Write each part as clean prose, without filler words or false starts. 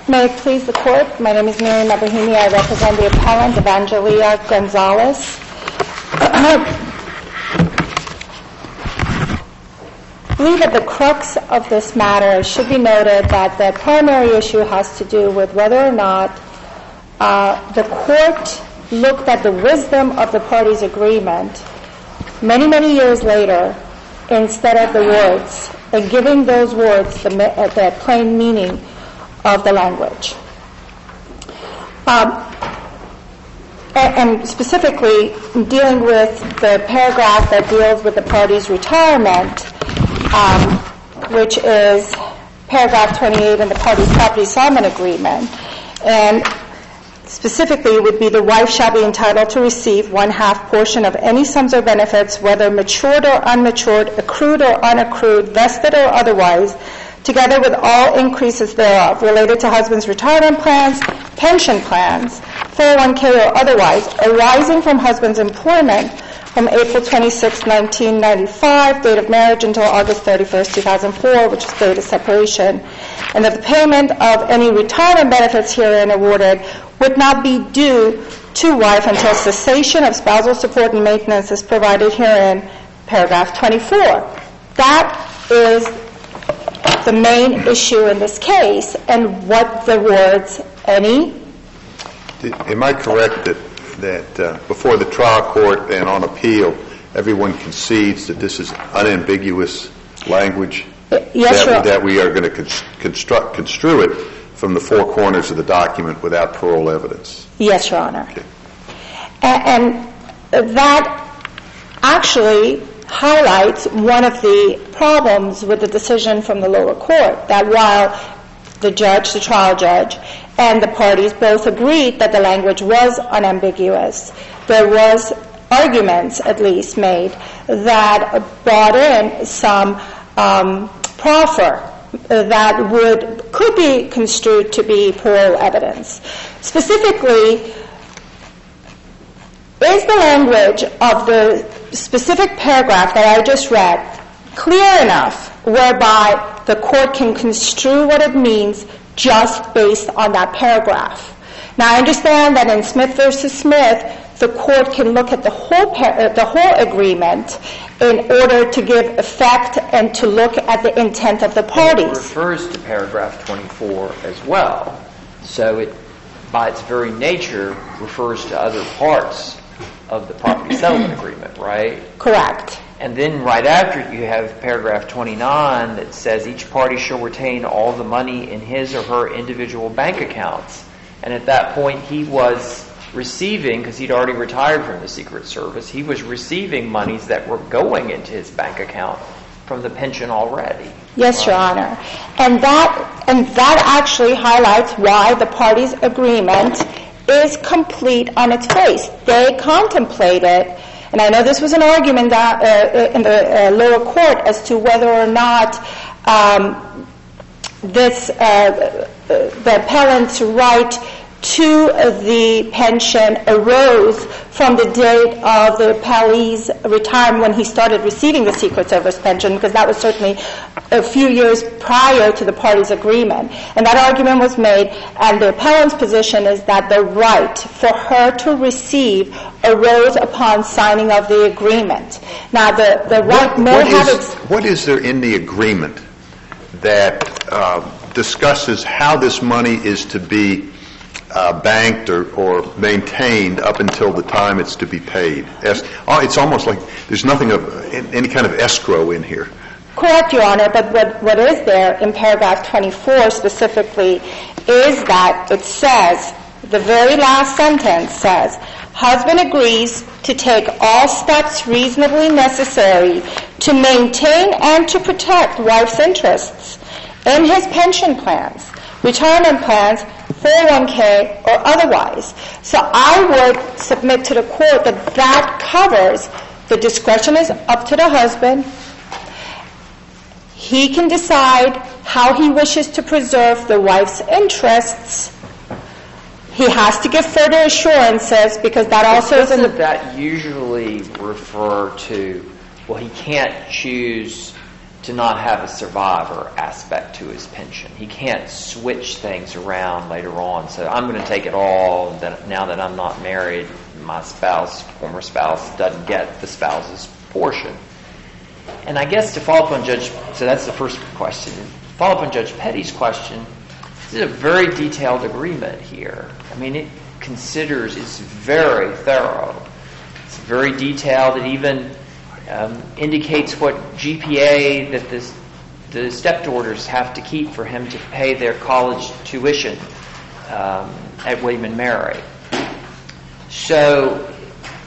May it please the Court, my name is Miriam Abrahimi. I represent the appellant Evangelia Gonzalez. I believe at the crux of this matter, it should be noted that the primary issue has to do with whether or not the Court looked at the wisdom of the parties' agreement many, many years later instead of the words, and giving those words the plain meaning of the language. And specifically dealing with the paragraph that deals with the parties' retirement, which is paragraph 28 in the parties' property settlement agreement, and specifically would be the wife shall be entitled to receive 1/2 portion of any sums or benefits, whether matured or unmatured, accrued or unaccrued, vested or otherwise, together with all increases thereof, related to husband's retirement plans, pension plans, 401k or otherwise, arising from husband's employment from April 26, 1995, date of marriage, until August 31st, 2004, which is date of separation, and that the payment of any retirement benefits herein awarded would not be due to wife until cessation of spousal support and maintenance is provided herein, paragraph 24. That is the main issue in this case, and what the words any. Am I correct that before the trial court and on appeal, everyone concedes that this is unambiguous language? Yes, that we are going to construe it from the four corners of the document without parole evidence? Yes, Your Honor. Okay. And that actually highlights one of the problems with the decision from the lower court, that while the trial judge, and the parties both agreed that the language was unambiguous, there was arguments, at least, made that brought in some proffer that could be construed to be parole evidence. Specifically, is the language of the specific paragraph that I just read clear enough whereby the court can construe what it means just based on that paragraph? Now, I understand that in Smith v. Smith, the court can look at the whole agreement in order to give effect and to look at the intent of the parties. It refers to paragraph 24 as well. So it, by its very nature, refers to other parts of the property settlement agreement, right? Correct. And then right after it, you have paragraph 29 that says each party shall retain all the money in his or her individual bank accounts. And at that point, he was receiving, because he'd already retired from the Secret Service, he was receiving monies that were going into his bank account from the pension already. Yes, Your Honor. And that actually highlights why the parties' agreement is complete on its face. They contemplated, and I know this was an argument in the lower court as to whether or not the appellant's right to the pension arose from the date of the appellee's retirement when he started receiving the Secret Service pension, because that was certainly a few years prior to the parties' agreement. And that argument was made, and the appellant's position is that the right for her to receive arose upon signing of the agreement. Now, the right may have its... What is there in the agreement that discusses how this money is to be banked or maintained up until the time it's to be paid? It's almost like there's nothing of any kind of escrow in here. Correct, Your Honor, but what is there in paragraph 24 specifically is that it says, the very last sentence says, husband agrees to take all steps reasonably necessary to maintain and to protect wife's interests in his pension plans, retirement plans, 401k, or otherwise. So I would submit to the court that covers the discretion is up to the husband. He can decide how he wishes to preserve the wife's interests. He has to give further assurances, because that also is in the... Doesn't that usually refer to, well, he can't choose to not have a survivor aspect to his pension. He can't switch things around later on. So I'm going to take it all. Now that I'm not married, my former spouse, doesn't get the spouse's portion. And I guess to follow up on so that's the first question. Follow up on Judge Petty's question, this is a very detailed agreement here. I mean, it it's very thorough. It's very detailed. It even indicates what GPA that the stepdaughters have to keep for him to pay their college tuition at William & Mary. So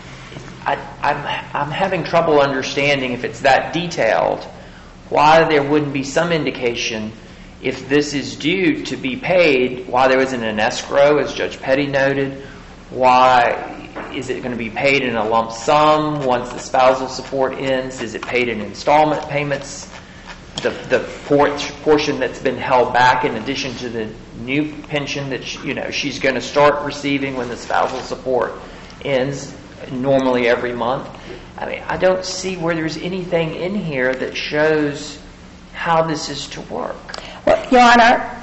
I'm having trouble understanding, if it's that detailed, why there wouldn't be some indication, if this is due to be paid, why there isn't an escrow, as Judge Petty noted. Why is it going to be paid in a lump sum once the spousal support ends? Is it paid in installment payments? The portion that's been held back in addition to the new pension that she's going to start receiving when the spousal support ends, normally every month. I mean, I don't see where there's anything in here that shows how this is to work. Well, Your Honor,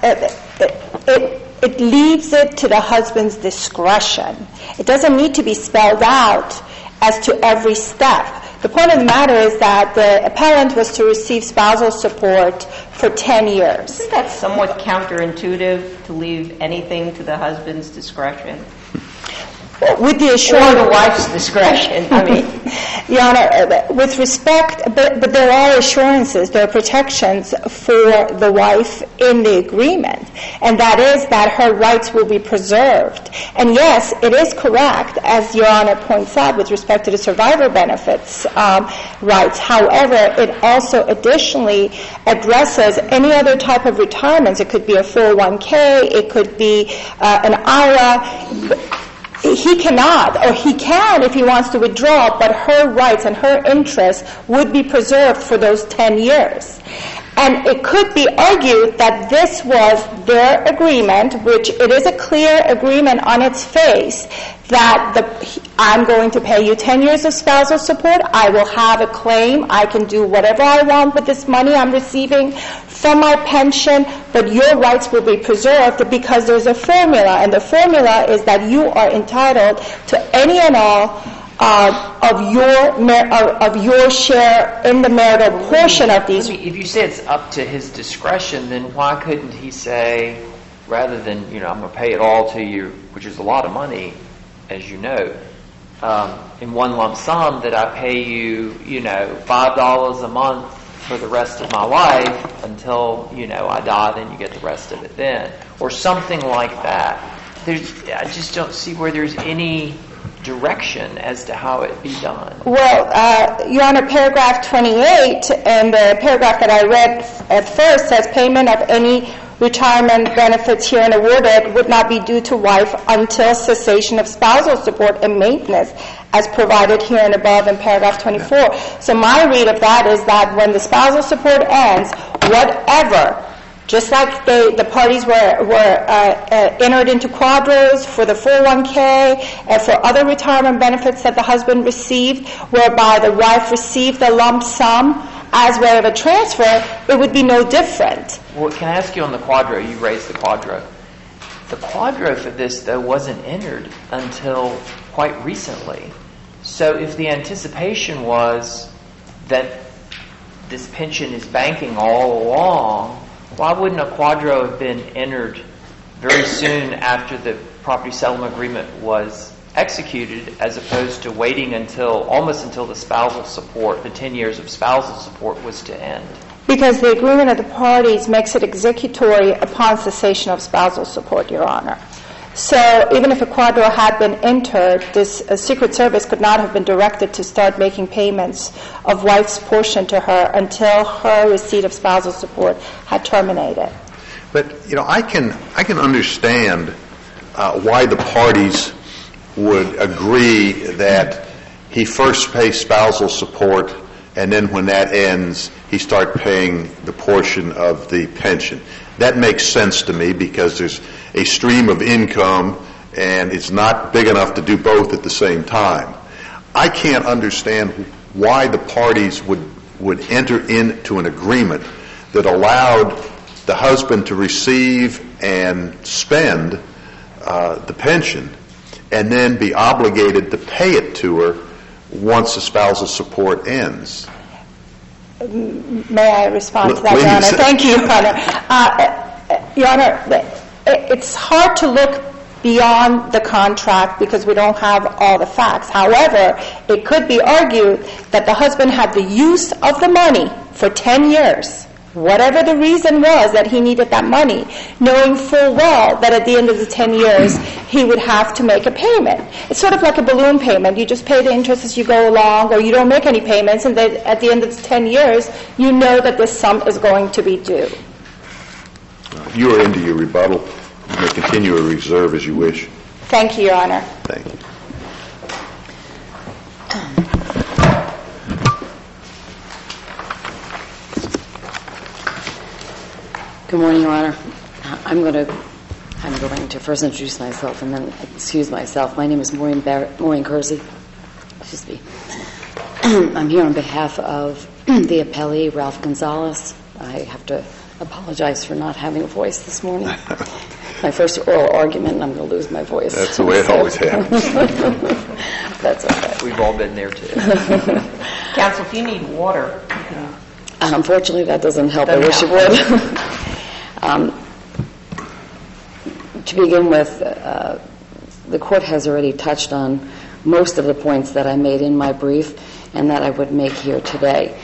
it leaves it to the husband's discretion. It doesn't need to be spelled out as to every step. The point of the matter is that the appellant was to receive spousal support for 10 years. Isn't that somewhat counterintuitive, to leave anything to the husband's discretion? With the assurance, or the wife's discretion, I mean. Your Honor, with respect, but there are assurances, there are protections for the wife in the agreement, and that is that her rights will be preserved. And yes, it is correct, as Your Honor points out, with respect to the survivor benefits rights. However, it also additionally addresses any other type of retirements. It could be a 401k, it could be an IRA. He cannot, or he can if he wants to withdraw, but her rights and her interests would be preserved for those 10 years. And it could be argued that this was their agreement, which it is a clear agreement on its face, that I'm going to pay you 10 years of spousal support, I will have a claim, I can do whatever I want with this money I'm receiving from my pension, but your rights will be preserved because there's a formula, and the formula is that you are entitled to any and all of your share in the marital portion of these. If you say it's up to his discretion, then why couldn't he say, rather than, I'm going to pay it all to you, which is a lot of money, as you know, in one lump sum, that I pay you, $5 a month for the rest of my life until, I die, then you get the rest of it then. Or something like that. I just don't see where there's any direction as to how it be done. Well, Your Honor, paragraph 28, and the paragraph that I read at first says payment of any retirement benefits herein awarded would not be due to wife until cessation of spousal support and maintenance as provided here and above in paragraph 24. So my read of that is that when the spousal support ends, whatever, just like the parties were entered into quadros for the 401k and for other retirement benefits that the husband received, whereby the wife received the lump sum as way of a transfer, it would be no different. Well, can I ask you on the quadro? You raised the quadro. The quadro for this, though, wasn't entered until quite recently. So if the anticipation was that this pension is banking all along, why wouldn't a quadro have been entered very soon after the property settlement agreement was executed, as opposed to waiting almost until the spousal support, the 10 years of spousal support, was to end? Because the agreement of the parties makes it executory upon cessation of spousal support, Your Honor. So even if a quadro had been entered, this Secret Service could not have been directed to start making payments of wife's portion to her until her receipt of spousal support had terminated. But, I can understand why the parties would agree that he first pays spousal support, and then when that ends, he start paying the portion of the pension. That makes sense to me because there's a stream of income, and it's not big enough to do both at the same time. I can't understand why the parties would would enter into an agreement that allowed the husband to receive and spend the pension and then be obligated to pay it to her once the spousal support ends. May I respond to that, Your Honor? Please. Thank you, Your Honor. Your Honor, it's hard to look beyond the contract because we don't have all the facts. However, it could be argued that the husband had the use of the money for 10 years, whatever the reason was that he needed that money, knowing full well that at the end of the 10 years he would have to make a payment. It's sort of like a balloon payment. You just pay the interest as you go along, or you don't make any payments, and then at the end of the 10 years you know that this sum is going to be due. You are into your rebuttal. You may continue a reserve as you wish. Thank you, Your Honor. Thank you. Good morning, Your Honor. I'm going to first introduce myself and then excuse myself. My name is Maureen Kersey. Excuse me. I'm here on behalf of the appellee, Ralph Gonzalez. I have to apologize for not having a voice this morning. My first oral argument, and I'm going to lose my voice. That's the way it always happens. That's okay. We've all been there, too. Counsel, if you need water, you can... Unfortunately, that doesn't help. I wish it would. To begin with, the court has already touched on most of the points that I made in my brief and that I would make here today.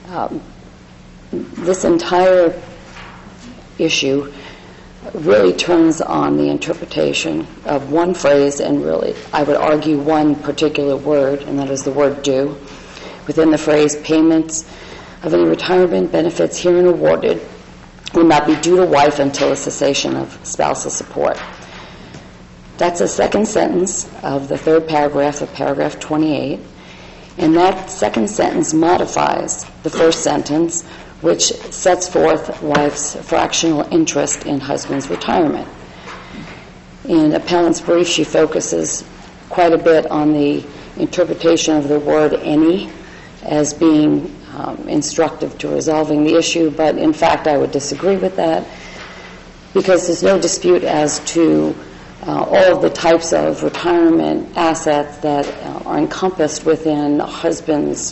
This entire issue really turns on the interpretation of one phrase and really, I would argue, one particular word, and that is the word due. Within the phrase, payments of any retirement benefits herein awarded will not be due to wife until a cessation of spousal support. That's the second sentence of the third paragraph of paragraph 28, and that second sentence modifies the first sentence, which sets forth wife's fractional interest in husband's retirement. In appellant's brief, she focuses quite a bit on the interpretation of the word any as being instructive to resolving the issue, but in fact I would disagree with that because there's no dispute as to all of the types of retirement assets that are encompassed within the husband's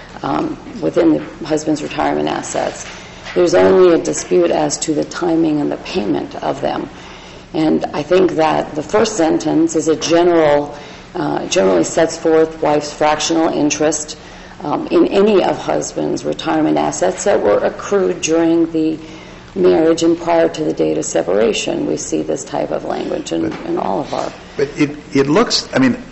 retirement assets. There's only a dispute as to the timing and the payment of them. And I think that the first sentence is generally sets forth wife's fractional interest in any of husband's retirement assets that were accrued during the marriage and prior to the date of separation. We see this type of language in all of our... But it looks, I mean,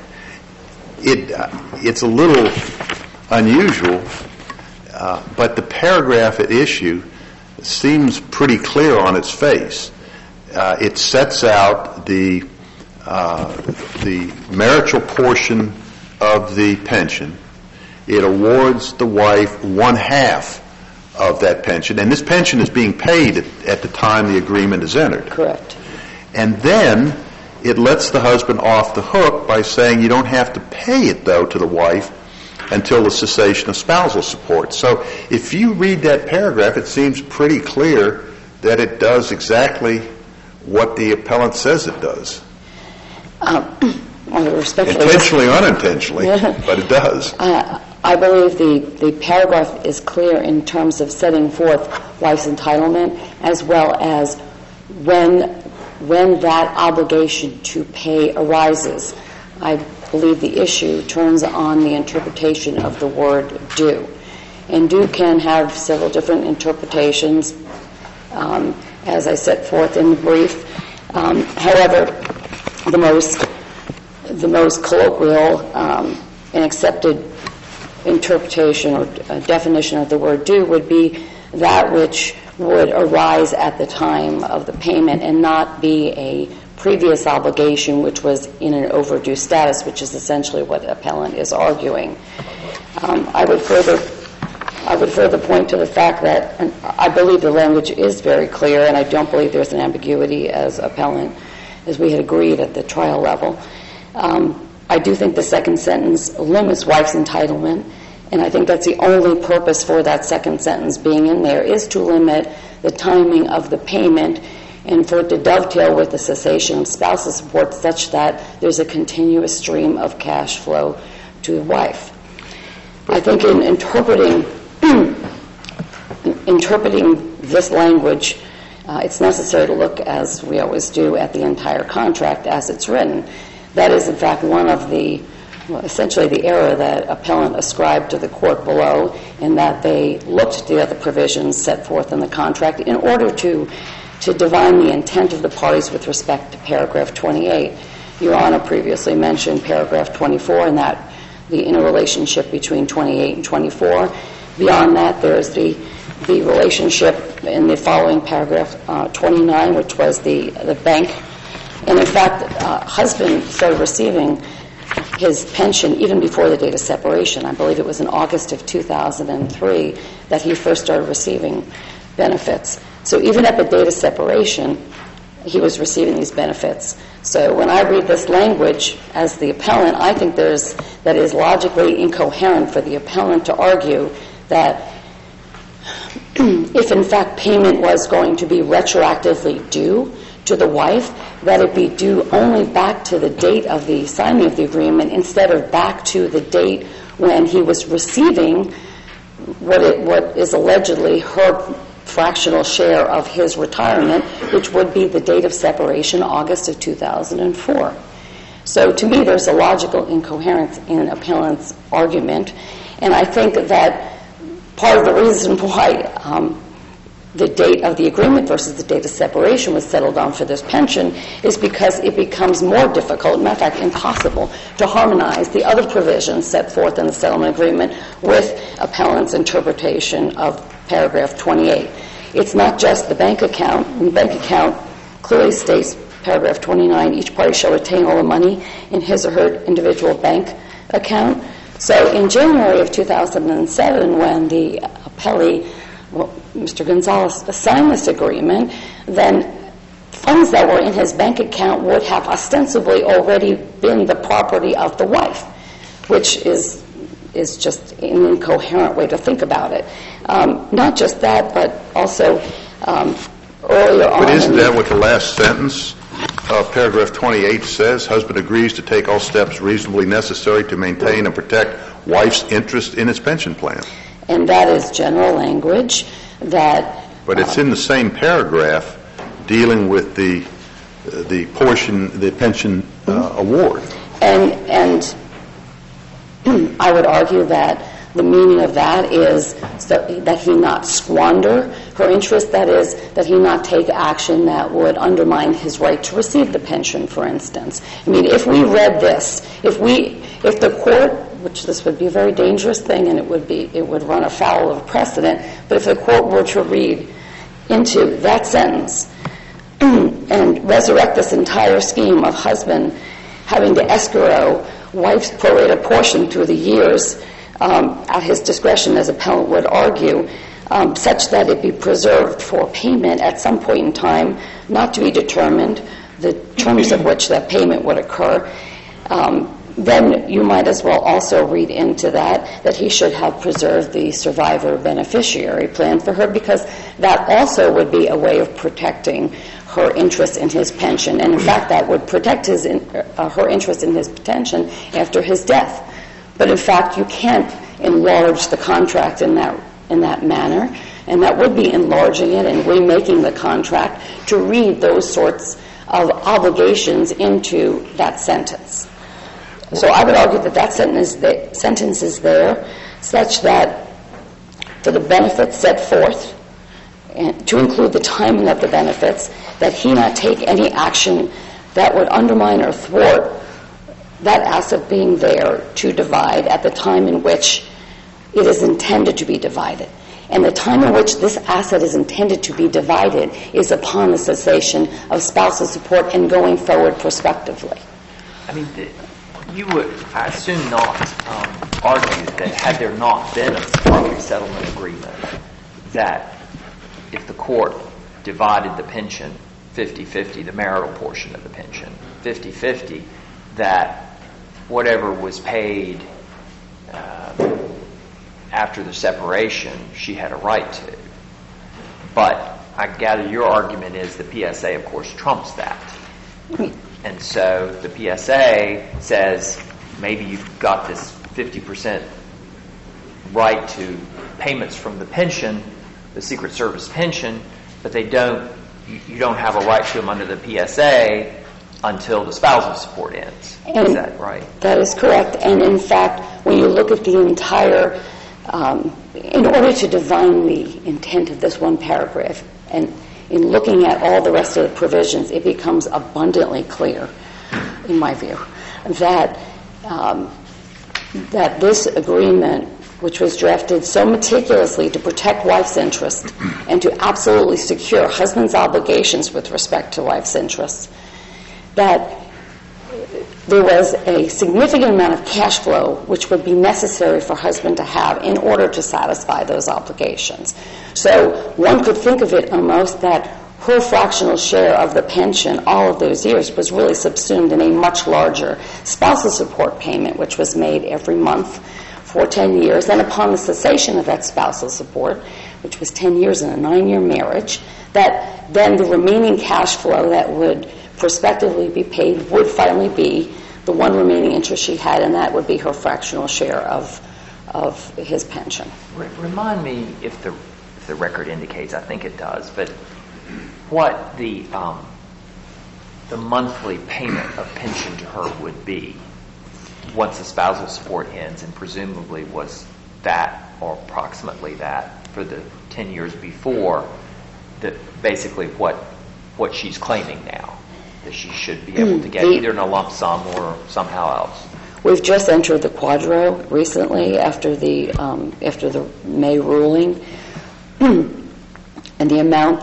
it's a little unusual, but the paragraph at issue seems pretty clear on its face. It sets out the marital portion of the pension. It awards the wife 1/2 of that pension, and this pension is being paid at the time the agreement is entered. Correct. And then it lets the husband off the hook by saying you don't have to pay it, though, to the wife until the cessation of spousal support. So if you read that paragraph, it seems pretty clear that it does exactly what the appellant says it does. Intentionally, unintentionally, but it does. I believe the paragraph is clear in terms of setting forth wife's entitlement as well as when that obligation to pay arises. I believe the issue turns on the interpretation of the word due. And due can have several different interpretations, as I set forth in the brief. However, the most colloquial and accepted interpretation or definition of the word due would be that which would arise at the time of the payment and not be a previous obligation which was in an overdue status, which is essentially what the appellant is arguing. I would further point to the fact that I believe the language is very clear, and I don't believe there's an ambiguity as we had agreed at the trial level. I do think the second sentence limits wife's entitlement And I think that's the only purpose for that second sentence being in there, is to limit the timing of the payment and for it to dovetail with the cessation of spousal support such that there's a continuous stream of cash flow to the wife. I think in interpreting this language, it's necessary to look, as we always do, at the entire contract as it's written. That is, in fact, one of essentially the error that appellant ascribed to the court below, in that they looked at the other provisions set forth in the contract in order to divine the intent of the parties with respect to paragraph 28. Your Honor previously mentioned paragraph 24 and that the interrelationship between 28 and 24. Beyond that, there's the relationship in the following paragraph 29, which was the bank. And in fact, husband started receiving his pension even before the date of separation. I believe it was in August of 2003 that he first started receiving benefits. So even at the date of separation, he was receiving these benefits. So when I read this language as the appellant, I think that is logically incoherent for the appellant to argue that if in fact payment was going to be retroactively due to the wife, that it be due only back to the date of the signing of the agreement instead of back to the date when he was receiving what is allegedly her fractional share of his retirement, which would be the date of separation, August of 2004. So to me, there's a logical incoherence in appellant's argument, and I think that part of the reason why the date of the agreement versus the date of separation was settled on for this pension is because it becomes more difficult, matter of fact impossible, to harmonize the other provisions set forth in the settlement agreement with appellant's interpretation of paragraph 28. It's not just the bank account. The bank account clearly states, paragraph 29, each party shall retain all the money in his or her individual bank account. So in January of 2007, when the appellee, Mr. Gonzalez, signed this agreement, then funds that were in his bank account would have ostensibly already been the property of the wife, which is just an incoherent way to think about it. Not just that, but also earlier on. But isn't that what the last sentence of paragraph 28 says? Husband agrees to take all steps reasonably necessary to maintain and protect wife's interest in its pension plan. And that is general language that... But it's in the same paragraph dealing with the portion, the pension award. And I would argue that the meaning of that is that he not squander her interest, that is, that he not take action that would undermine his right to receive the pension, for instance. I mean, if we read this, if the court, which this would be a very dangerous thing and it would run afoul of precedent, but if the court were to read into that sentence and resurrect this entire scheme of husband having to escrow wife's prorated portion through the years at his discretion, as appellant would argue, such that it be preserved for payment at some point in time, not to be determined, the terms of which that payment would occur, then you might as well also read into that he should have preserved the survivor beneficiary plan for her, because that also would be a way of protecting her interest in his pension. And in fact, that would protect her interest in his pension after his death. But in fact, you can't enlarge the contract in that manner, and that would be enlarging it and remaking the contract to read those sorts of obligations into that sentence. So I would argue that sentence is there such that for the benefits set forth, and to include the timing of the benefits, that he not take any action that would undermine or thwart that asset being there to divide at the time in which it is intended to be divided. And the time in which this asset is intended to be divided is upon the cessation of spousal support and going forward prospectively. I mean, you would, I assume, not argue that had there not been a settlement agreement, that if the court divided the pension 50-50, the marital portion of the pension 50-50, that whatever was paid after the separation she had a right to. But I gather your argument is the PSA, of course, trumps that. And so the PSA says maybe you've got this 50% right to payments from the pension, the Secret Service pension, but you don't have a right to them under the PSA until the spousal support ends. Is that right? That is correct. And in fact, when you look at the entire, in order to divine the intent of this one paragraph, and in looking at all the rest of the provisions, it becomes abundantly clear, in my view, that that this agreement, which was drafted so meticulously to protect wife's interest and to absolutely secure husband's obligations with respect to wife's interests, that there was a significant amount of cash flow which would be necessary for husband to have in order to satisfy those obligations. So one could think of it almost that her fractional share of the pension all of those years was really subsumed in a much larger spousal support payment, which was made every month for 10 years. And upon the cessation of that spousal support, which was 10 years in a 9-year marriage, that then the remaining cash flow that would prospectively be paid would finally be the one remaining interest she had, and that would be her fractional share of his pension. Remind me if the record indicates, I think it does, but what the monthly payment of pension to her would be once the spousal support ends, and presumably was that or approximately that for the 10 years before, that basically what she's claiming now, that she should be able to get either in a lump sum or somehow else. We've just entered the quadro recently after the May ruling, and the amount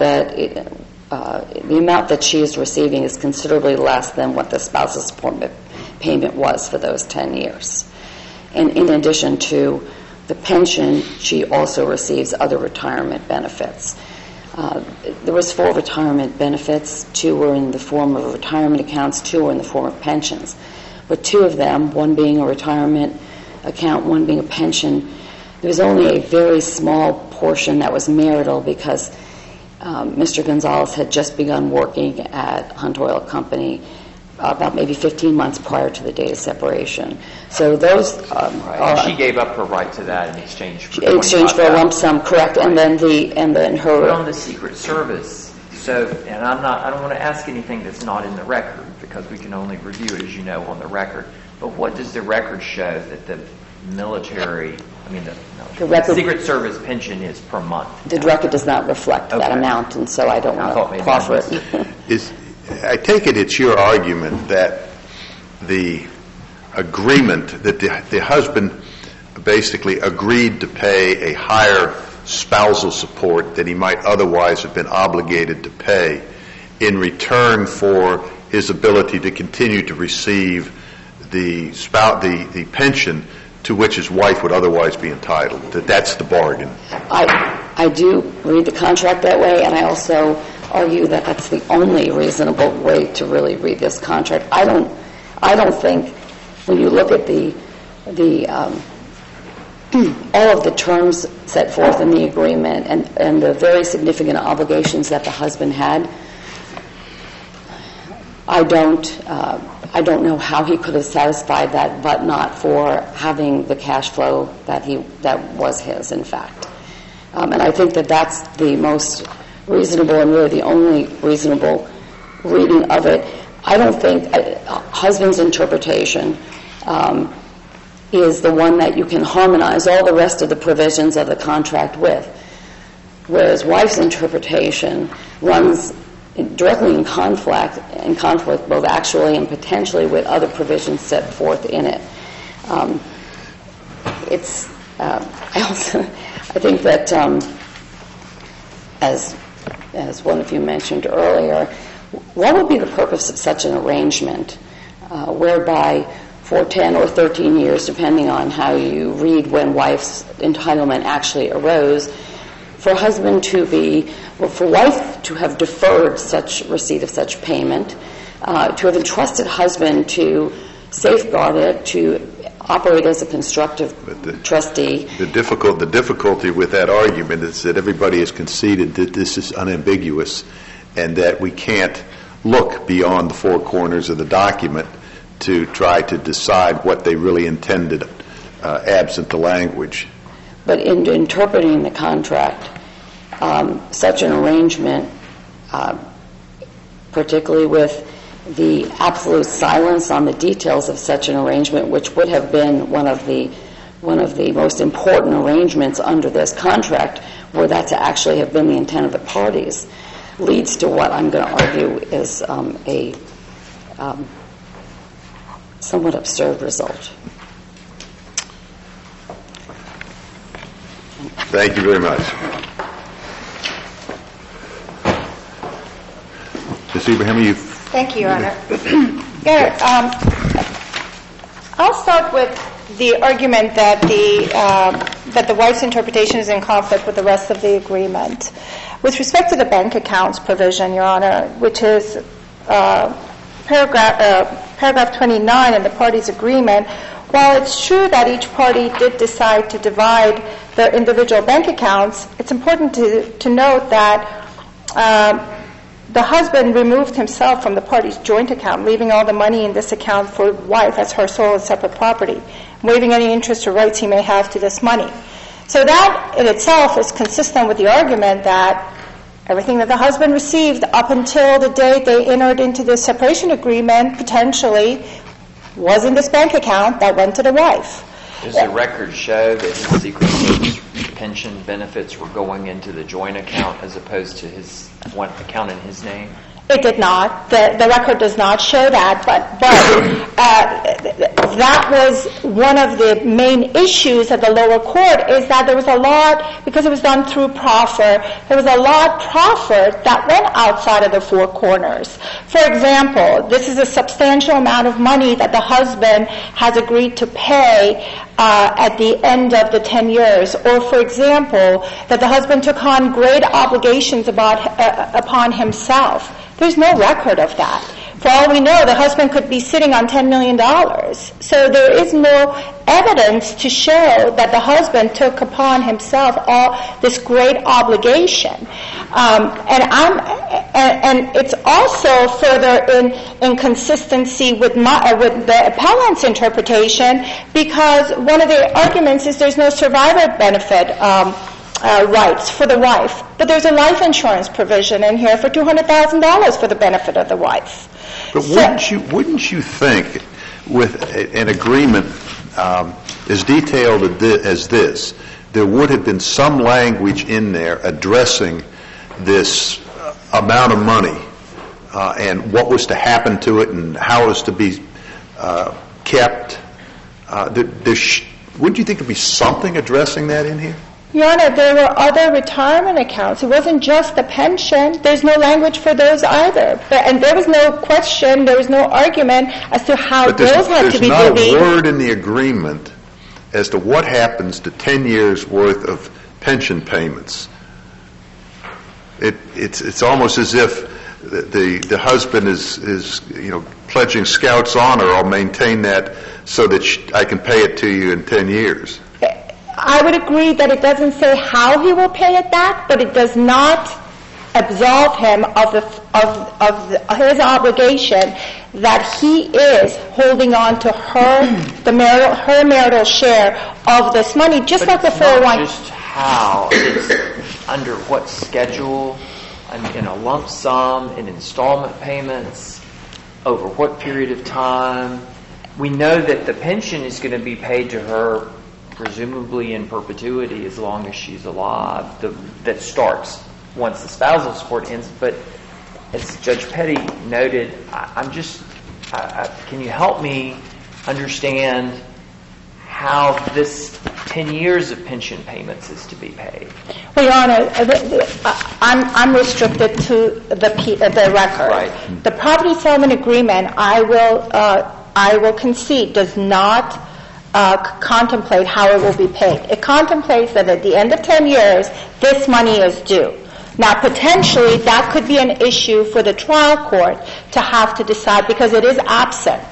that she is receiving is considerably less than what the spousal support payment was for those 10 years. And in addition to the pension, she also receives other retirement benefits. There was 4 retirement benefits. 2 were in the form of retirement accounts, 2 were in the form of pensions. But 2 of them, one being a retirement account, one being a pension, there was only a very small portion that was marital because Mr. Gonzalez had just begun working at Hunt Oil Company about maybe 15 months prior to the date of separation. So those she gave up her right to that in exchange for a lump sum, correct? Right. And then her. But on the Secret Service. So, and I don't want to ask anything that's not in the record because we can only review it, as you know, on the record. But what does the record show that the Secret Service pension is per month? The record does not reflect that amount, and so I don't want to proffer it. I take it's your argument that the agreement, that the husband basically agreed to pay a higher spousal support that he might otherwise have been obligated to pay in return for his ability to continue to receive the pension to which his wife would otherwise be entitled, that's the bargain. I do read the contract that way, and I also argue that that's the only reasonable way to really read this contract. I don't think when you look at all of the terms set forth in the agreement and the very significant obligations that the husband had, I don't know how he could have satisfied that, but not for having the cash flow that was his, in fact. And I think that that's the most reasonable and really the only reasonable reading of it. I don't think husband's interpretation is the one that you can harmonize all the rest of the provisions of the contract with, whereas wife's interpretation runs directly in conflict both actually and potentially with other provisions set forth in it. I think that as one of you mentioned earlier, what would be the purpose of such an arrangement whereby for 10 or 13 years, depending on how you read when wife's entitlement actually arose, for wife to have deferred such receipt of such payment, to have entrusted husband to safeguard it, to operate as a constructive trustee. The difficulty with that argument is that everybody has conceded that this is unambiguous and that we can't look beyond the four corners of the document to try to decide what they really intended absent the language. But in interpreting the contract, such an arrangement, particularly with the absolute silence on the details of such an arrangement, which would have been one of the most important arrangements under this contract, were that to actually have been the intent of the parties, leads to what I'm going to argue is a somewhat absurd result. Thank you very much. Ms. Ibrahim, you... Thank you, Your Honor. I'll start with the argument that the wife's interpretation is in conflict with the rest of the agreement. With respect to the bank accounts provision, Your Honor, which is paragraph 29 in the parties' agreement, while it's true that each party did decide to divide their individual bank accounts, it's important to note that the husband removed himself from the party's joint account, leaving all the money in this account for wife as her sole and separate property, waiving any interest or rights he may have to this money. So that in itself is consistent with the argument that everything that the husband received up until the day they entered into the separation agreement potentially was in this bank account that went to the wife. Does the record show that his Secret Service pension benefits were going into the joint account as opposed to his one account in his name? It did not. The record does not show that, but that was one of the main issues at the lower court, is that there was a lot, because it was done through proffer, there was a lot proffered that went outside of the four corners. For example, this is a substantial amount of money that the husband has agreed to pay at the end of the 10 years. Or, for example, that the husband took on great obligations upon himself. There's no record of that. For all we know, the husband could be sitting on $10 million. So there is no evidence to show that the husband took upon himself all this great obligation. And it's also further in inconsistency with the appellant's interpretation, because one of the arguments is there's no survivor benefit rights for the wife. But there's a life insurance provision in here for $200,000 for the benefit of the wife. But wouldn't you think, with an agreement as detailed as this, there would have been some language in there addressing this amount of money and what was to happen to it and how it was to be kept? Wouldn't you think there'd be something addressing that in here? Your Honor, there were other retirement accounts. It wasn't just the pension. There's no language for those either. And there was no question, there was no argument as to how those had to be There's not divvied. a word in the agreement as to what happens to 10 years' worth of pension payments. It's almost as if the husband is pledging Scout's honor. I'll maintain that so that I can pay it to you in 10 years. I would agree that it doesn't say how he will pay it back, but it does not absolve him of his obligation that he is holding on to her marital share of this money, just but like the it's not 401. just how, it's under what schedule, in a lump sum, in installment payments, over what period of time. We know that the pension is going to be paid to her presumably in perpetuity as long as she's alive. That starts once the spousal support ends. But as Judge Petty noted, can you help me understand how this 10 years of pension payments is to be paid? Well, Your Honor, I'm restricted to the record. Right. The property settlement agreement, I will concede, does not contemplate how it will be paid. It contemplates that at the end of 10 years, this money is due. Now, potentially, that could be an issue for the trial court to have to decide because it is absent.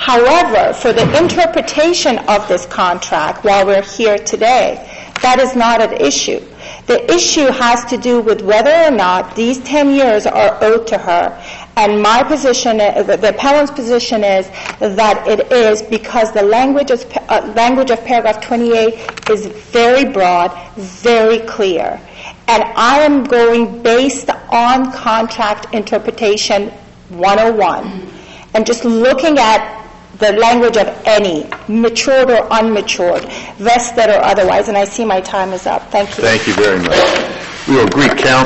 However, for the interpretation of this contract, while we're here today, that is not an issue. The issue has to do with whether or not these 10 years are owed to her. And my position, the appellant's position is that it is because the language of paragraph 28 is very broad, very clear. And I am going based on contract interpretation 101 and just looking at the language of any, matured or unmatured, vested or otherwise. And I see my time is up. Thank you. Thank you very much. We will greet counsel.